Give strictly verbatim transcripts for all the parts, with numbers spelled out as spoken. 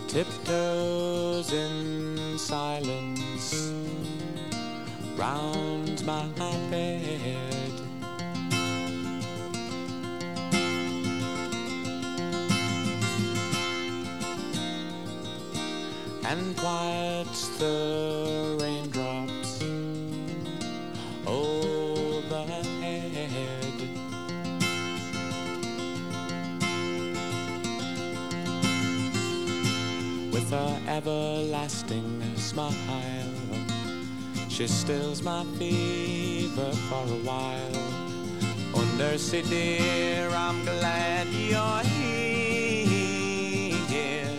tiptoes in silence round my bed. And quiets the raindrops overhead. With her everlasting smile, she stills my fever for a while. Oh, Nursey dear, I'm glad you're here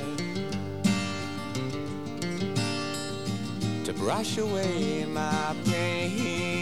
to brush away my pain.